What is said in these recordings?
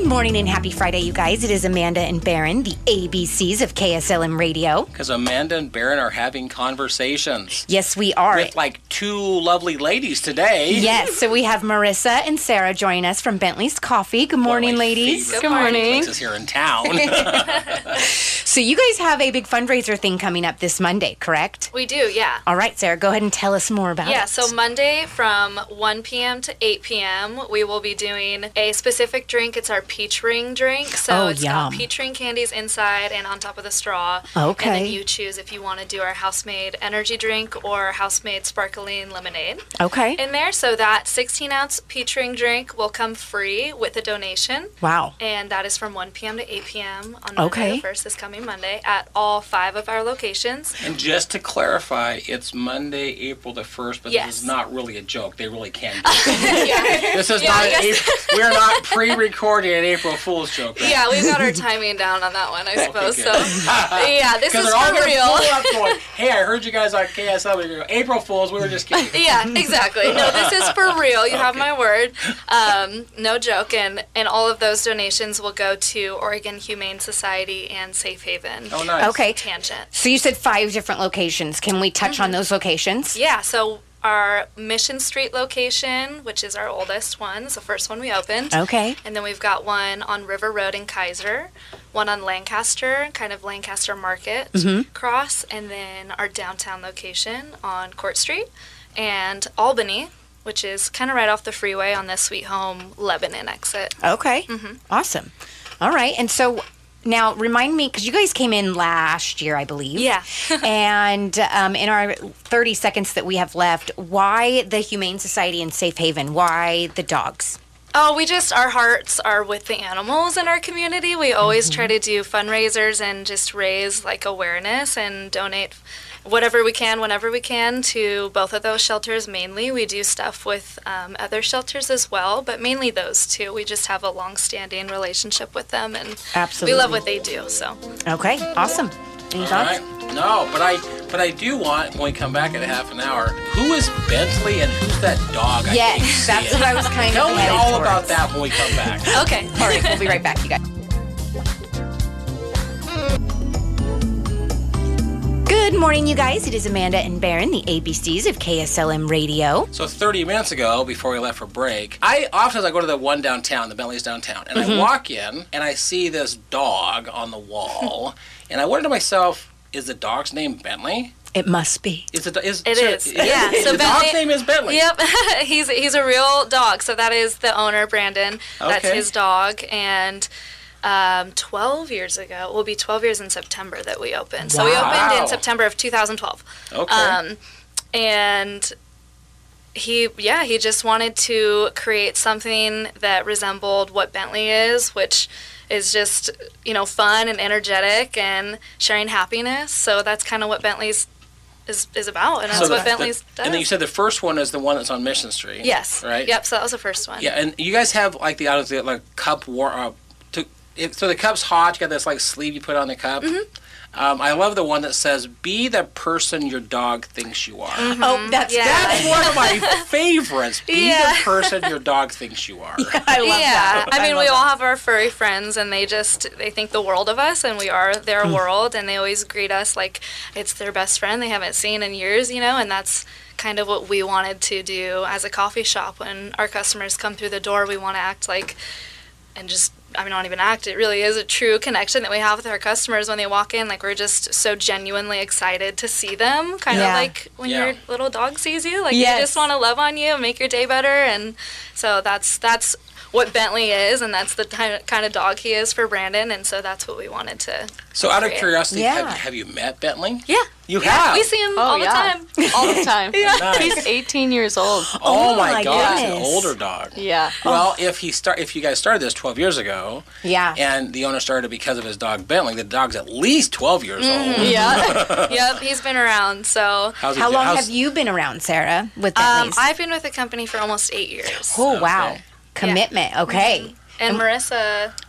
morning and happy Friday, you guys. It is Amanda and Barron, the ABCs of KSLM Radio. Because Amanda and Barron are having conversations. Yes, we are. With like two lovely ladies today. Yes, so we have Marissa and Sarah joining us from Bentley's Coffee. Good morning, ladies. Good morning. Places here in town. So you guys have a big fundraiser thing coming up this Monday, correct? We do, yeah. All right, Sarah, go ahead and tell us more about it. Yeah, so Monday from 1 p.m. to 8 p.m., we will be doing a specific drink. It's our peach ring drink. So it's got peach ring candies inside and on top of the straw. Okay. And then you choose if you want to do our house-made energy drink or house-made sparkling lemonade. Okay. In there, so that 16-ounce peach ring drink will come free with a donation. Wow. And that is from 1 p.m. to 8 p.m. on Monday the 1st, this coming Monday, at all 5 of our locations. And just to clarify, it's Monday, April the 1st, but this is not really a joke. They really can do it. This is not we're not pre-recording an April Fool's joke. Right? Yeah, we've got our timing down on that one, I suppose. Okay, so, yeah, this is all for real. Up going, hey, I heard you guys on KSL. April Fools, we were just kidding. Yeah, exactly. No, this is for real. You have my word. No joke. And all of those donations will go to Oregon Humane Society and Safe Haven. Oh, nice. Okay. Tangent. So you said 5 different locations. Can we touch on those locations? Yeah, so our Mission Street location, which is our oldest one, is the first one we opened. Okay. And then we've got one on River Road in Kaiser, one on Lancaster, kind of Lancaster Market cross, and then our downtown location on Court Street, and Albany, which is kind of right off the freeway on the Sweet Home Lebanon exit. Okay. Awesome. All right. And so now remind me, because you guys came in last year, I believe. Yeah. And in our 30 seconds that we have left, why the Humane Society and Safe Haven? Why the dogs? Oh, our hearts are with the animals in our community. We always try to do fundraisers and just raise like awareness and donate whatever we can, whenever we can, to both of those shelters mainly. We do stuff with other shelters as well, but mainly those two. We just have a long-standing relationship with them, and Absolutely. we love what they do. So. Okay, awesome. Any All thoughts? right. No, but I do want, when we come back in a half an hour, who is Bentley and who's that dog? Yes, that's what I was kind Tell of me headed all towards. about that when we come back. Okay. All right, we'll be right back, you guys. Good morning, you guys. It is Amanda and Barron, the ABCs of KSLM Radio. So 30 minutes ago, before we left for break, I go to the one downtown, the Bentley's downtown, and I walk in and I see this dog on the wall, and I wonder to myself, is the dog's name Bentley? It must be. It is. Yeah. So the dog's name is Bentley. Yep. He's a real dog. So that is the owner, Brandon. That's his dog. And 12 years ago, it will be 12 years in September that we opened. So we opened in September of 2012. Okay. And he just wanted to create something that resembled what Bentley is, which is just, fun and energetic and sharing happiness. So that's kind of what Bentley's is about, and that's what Bentley's does. And then you said the first one is the one that's on Mission Street. Yes. Right? Yep, so that was the first one. Yeah, and you guys have like the cup so the cup's hot, you got this like sleeve you put on the cup. I love the one that says, "Be the person your dog thinks you are." Oh, that's That's one of my favorites. Be the person your dog thinks you are. I love that. I mean, we all have our furry friends, and they think the world of us, and we are their world, and they always greet us like it's their best friend they haven't seen in years, and that's kind of what we wanted to do as a coffee shop. When our customers come through the door, we want to act like, and just, not even act, it really is a true connection that we have with our customers when they walk in. Like, we're just so genuinely excited to see them, kind of like when your little dog sees you. Like, you just want to love on you and make your day better. And so that's what Bentley is, and that's the kind of dog he is for Brandon, and so that's what we wanted to So out of create. curiosity, have you met Bentley? Yeah. You have? We see him all the time. All the time. Nice. He's 18 years old. Oh my God, goodness. an older dog. Yeah. Well, if you guys started this 12 years ago, and the owner started it because of his dog Bentley, the dog's at least 12 years old. Yeah. Yep, he's been around. So How long have you been around, Sarah, with Bentley's? I've been with the company for almost 8 years. Oh, wow. Commitment. Okay. And Marissa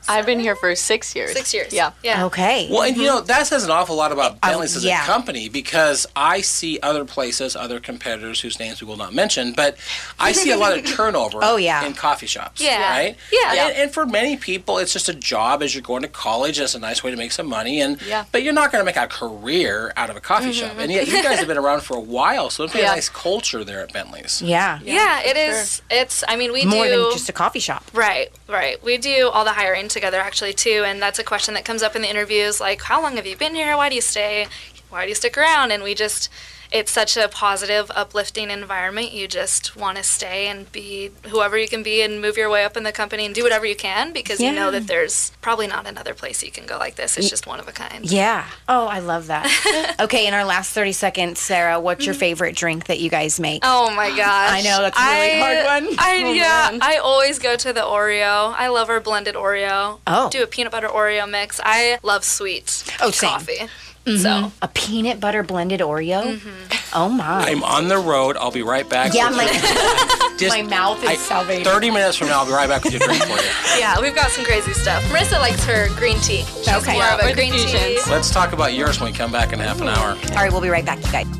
I've been here for 6 years. 6 years. Yeah. Yeah. Okay. Well, and that says an awful lot about Bentley's as yeah. a company, because I see other places, other competitors whose names we will not mention, but I see a lot of turnover Oh, yeah. in coffee shops. Yeah. Right? Yeah. And for many people, it's just a job as you're going to college. It's a nice way to make some money, Yeah. but you're not going to make a career out of a coffee shop. And yet you guys have been around for a while, so it's a Yeah. nice culture there at Bentley's. yeah. Yeah, it is. It's, I mean, we More do. than just a coffee shop. Right. We do all the hiring together actually too, and that's a question that comes up in the interviews, like, how long have you been here? Why do you stay? Why do you stick around? And it's such a positive, uplifting environment. You just want to stay and be whoever you can be and move your way up in the company and do whatever you can, because you know Yeah. that there's probably not another place you can go like this. It's just one of a kind. Yeah. Oh, I love that. Okay, in our last 30 seconds, Sarah, what's your favorite drink that you guys make? Oh my gosh. I know, that's a really hard one. Yeah, I always go to the Oreo. I love our blended Oreo. Oh. Do a peanut butter Oreo mix. I love sweet Same. coffee. So A peanut butter blended Oreo? Oh, my. I'm on the road. I'll be right back. Yeah, with my, you. my mouth is salivating. 30 minutes from now, I'll be right back with your drink for you. yeah, we've got some crazy stuff. Marissa likes her green tea. She's Okay. more of Or a the green tea. fusions. Let's talk about yours when we come back in half an hour. All right, we'll be right back, you guys.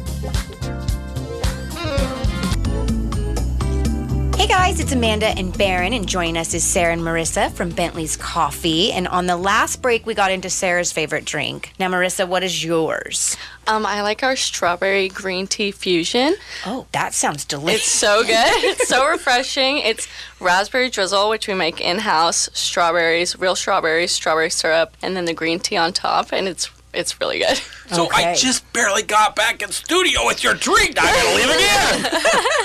Hey guys, it's Amanda and Barron, and joining us is Sarah and Marissa from Bentley's Coffee. And on the last break, we got into Sarah's favorite drink. Now, Marissa, what is yours? I like our strawberry green tea fusion. Oh, that sounds It's delicious. so good. It's so refreshing. It's raspberry drizzle, which we make in-house, strawberries, real strawberries, strawberry syrup, and then the green tea on top, and it's really good. So I Okay. just barely got back in studio with your drink. Now I gotta leave again.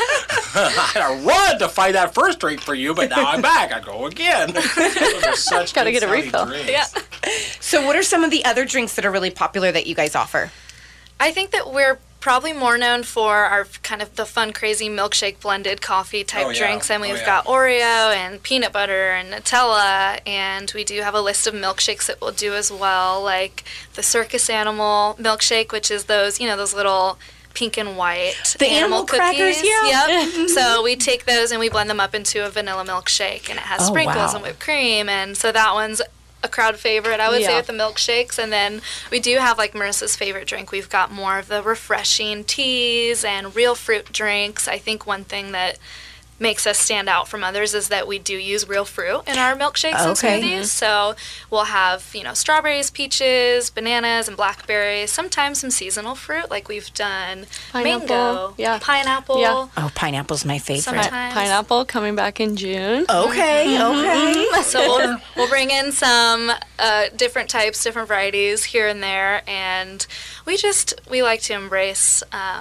I had to run to find that first drink for you, but now I'm back. I go again. Those are such Gotta good get a sounding refill. drinks. Yeah. So, what are some of the other drinks that are really popular that you guys offer? I think that we're probably more known for our kind of the fun, crazy milkshake blended coffee type Oh, yeah. drinks. And Oh, we've yeah. got Oreo and peanut butter and Nutella. And we do have a list of milkshakes that we'll do as well, like the circus animal milkshake, which is those, those little pink and white The animal crackers, cookies. yeah. Yep. So we take those and we blend them up into a vanilla milkshake, and it has Oh, sprinkles wow. and whipped cream. And so that one's a crowd favorite, I would say, Yeah. with the milkshakes. And then we do have, like, Marissa's favorite drink. We've got more of the refreshing teas and real fruit drinks. I think one thing that makes us stand out from others is that we do use real fruit in our milkshakes Okay. and smoothies. So we'll have, strawberries, peaches, bananas, and blackberries. Sometimes some seasonal fruit, like we've done Pineapple, mango, yeah. pineapple. Yeah. Oh, pineapple's my favorite. Sometimes. Pineapple coming back in June. Okay, okay. So we'll bring in some different types, different varieties here and there, and we like to embrace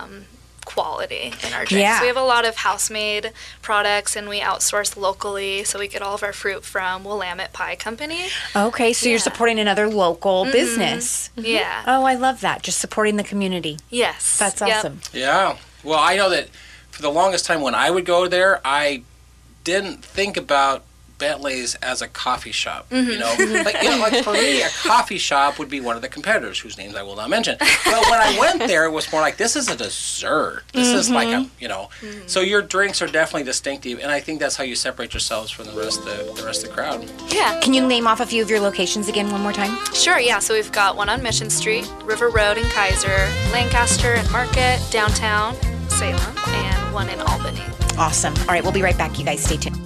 quality in our drinks. Yeah. We have a lot of house-made products, and we outsource locally, so we get all of our fruit from Willamette Pie Company. Okay, so you're Yeah. supporting another local business. Yeah. Oh, I love that. Just supporting the community. Yes. That's Yep. awesome. Yeah. Well, I know that for the longest time when I would go there, I didn't think about Bentley's as a coffee shop. Like for me, a coffee shop would be one of the competitors whose names I will not mention. But when I went there, it was more like, this is a dessert. This is like a, So your drinks are definitely distinctive, and I think that's how you separate yourselves from the rest of the crowd. Yeah. Can you name off a few of your locations again one more time? Sure, yeah. So we've got one on Mission Street, River Road in Kaiser, Lancaster and Market, downtown Salem, and one in Albany. Awesome. All right, we'll be right back. You guys stay tuned.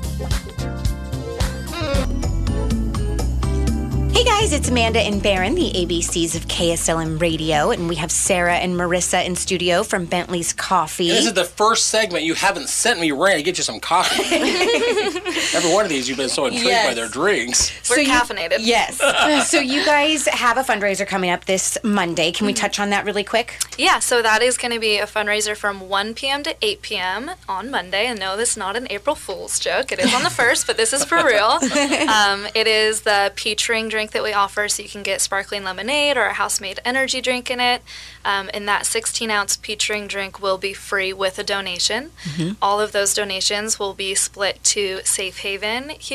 Hey guys, it's Amanda and Barron, the ABCs of KSLM Radio, and we have Sarah and Marissa in studio from Bentley's Coffee. And this is the first segment you haven't sent me ready to get you some coffee. Every one of these, you've been so intrigued by their drinks. We're caffeinated. Yes. So you guys have a fundraiser coming up this Monday. Can we touch on that really quick? Yeah, so that is going to be a fundraiser from 1 p.m. to 8 p.m. on Monday. And no, this is not an April Fool's joke. It is on the 1st, but this is for real. It is the peach ring drink that we offer, so you can get sparkling lemonade or a house-made energy drink in it. And that 16-ounce peach ring drink will be free with a donation. All of those donations will be split to Safe Haven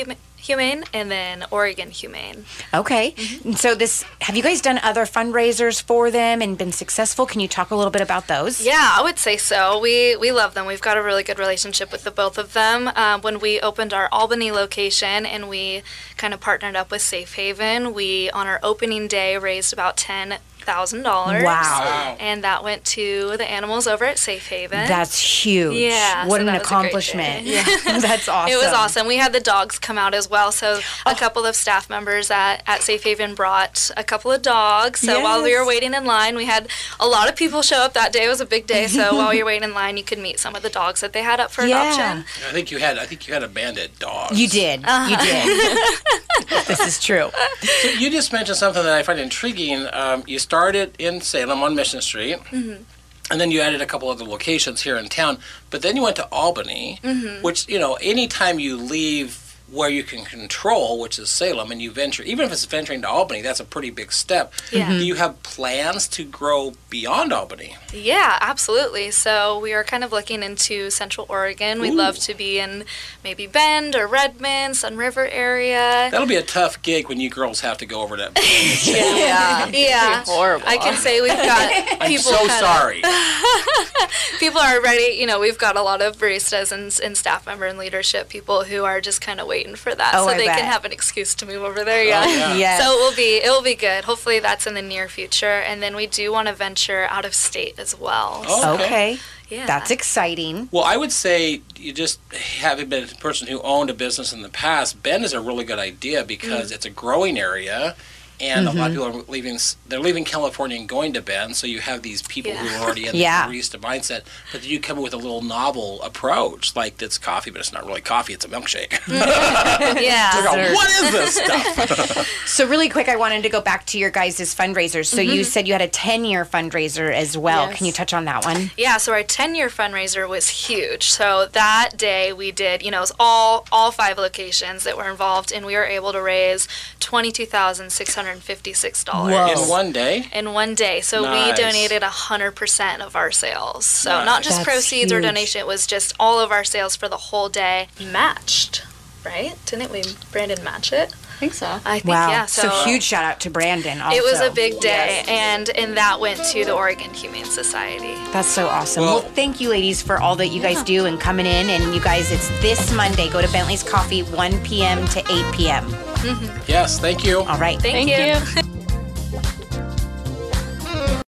Humane and then Oregon Humane. Okay. And so have you guys done other fundraisers for them and been successful? Can you talk a little bit about those? Yeah, I would say so. We love them. We've got a really good relationship with the both of them. When we opened our Albany location and we kind of partnered up with Safe Haven, we, on our opening day, raised about $10,000. Wow. And that went to the animals over at Safe Haven. That's huge. Yeah. What so an that was a great accomplishment. day. Yeah. That's awesome. It was awesome. We had the dogs come out as well. So a couple of staff members at Safe Haven brought a couple of dogs. So while we were waiting in line, we had a lot of people show up that day. It was a big day. So while you're waiting in line, you could meet some of the dogs that they had up for adoption. I think you had a bandit dogs. You did. You did. This is true. So you just mentioned something that I find intriguing. You started in Salem on Mission Street. And then you added a couple other locations here in town. But then you went to Albany, which, anytime you leave where you can control, which is Salem, and you venture, even if it's venturing to Albany, that's a pretty big step. Yeah. Do you have plans to grow beyond Albany? Yeah, absolutely. So we are kind of looking into Central Oregon. We'd love to be in maybe Bend or Redmond, Sun River area. That'll be a tough gig when you girls have to go over to. Yeah. Yeah, Horrible. I can say we've got I'm people. so sorry. People are ready. We've got a lot of baristas and staff member and leadership people who are just kind of waiting for that, Oh, so I they bet. can have an excuse to move over there. Yeah. yeah. Yes. So it will be good. Hopefully that's in the near future, and then we do want to venture out of state as well. Oh. Okay. Yeah. That's exciting. Well, I would say you just having been a person who owned a business in the past, Bend is a really good idea because it's a growing area. And a lot of people are leaving California and going to Bend, so you have these people who are already in the barista mindset. But you come up with a little novel approach, like it's coffee, but it's not really coffee, it's a milkshake. Yeah. What is this stuff? So really quick, I wanted to go back to your guys' fundraisers. So you said you had a 10-year fundraiser as well. Yes. Can you touch on that one? Yeah, so our 10-year fundraiser was huge. So that day we did, it was all 5 locations that were involved, and we were able to raise $22,656. Whoa. In one day? In one day. So we Nice. donated 100% of our sales. So Nice. not just That's proceeds or huge. donation, it was just all of our sales for the whole day matched, right? Didn't we, Brandon, match it? I think so. I think, Wow. yeah. So huge shout out to Brandon also. It was a big day, and that went to the Oregon Humane Society. That's so awesome. Well- Well, thank you, ladies, for all that you guys do and coming in. And you guys, it's this Monday. Go to Bentley's Coffee, 1 p.m. to 8 p.m. Yes, thank you. All right. Thank you.